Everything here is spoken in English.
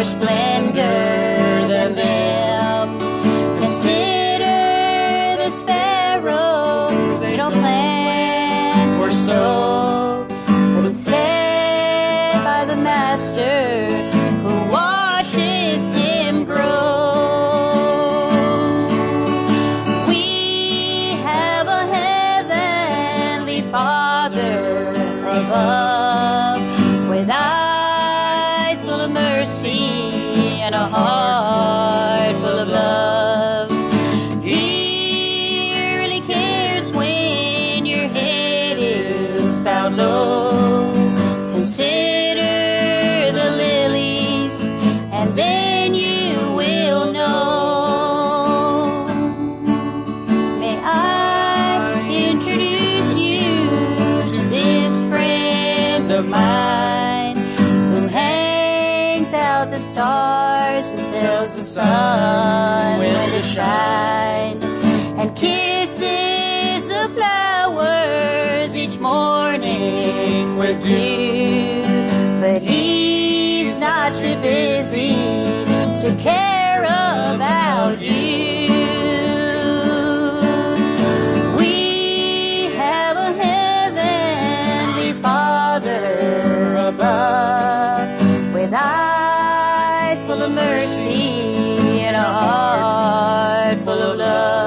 more splendor than them. Consider the sparrow, they don't plant or sow, but it's fed by the Master who watches them grow. We have a heavenly Father above, with eyes full of mercy and a heart full of love. He really cares when your head is bowed low. Consider the lilies, and then you will know. May I introduce you to this friend of mine, who hangs out the stars and tells the sun when to shine, and kisses the flowers each morning with dew. But he's not too busy to care about you. We have a heavenly Father above, with eyes full of mercy and a heart full of love.